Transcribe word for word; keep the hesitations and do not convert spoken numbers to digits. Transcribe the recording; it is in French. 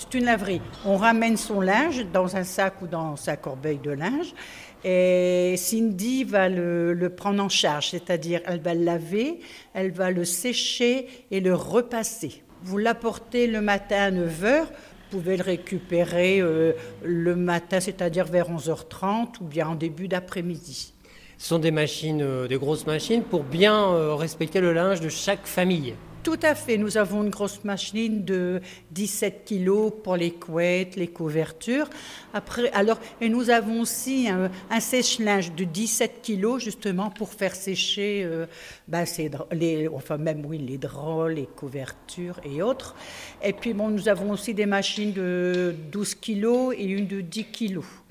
C'est une laverie. On ramène son linge dans un sac ou dans sa corbeille de linge et Cindy va le, le prendre en charge, c'est-à-dire elle va le laver, elle va le sécher et le repasser. Vous l'apportez le matin à neuf heures, vous pouvez le récupérer euh, le matin, c'est-à-dire vers onze heures trente ou bien en début d'après-midi. Ce sont des machines, euh, des grosses machines pour bien euh, respecter le linge de chaque famille. Tout à fait. Nous avons une grosse machine de dix-sept kilos pour les couettes, les couvertures. Après, alors, et nous avons aussi un, un sèche-linge de dix-sept kilos justement pour faire sécher, euh, ben, ces, les, enfin même oui, les draps, les couvertures et autres. Et puis bon, nous avons aussi des machines de douze kilos et une de dix kilos.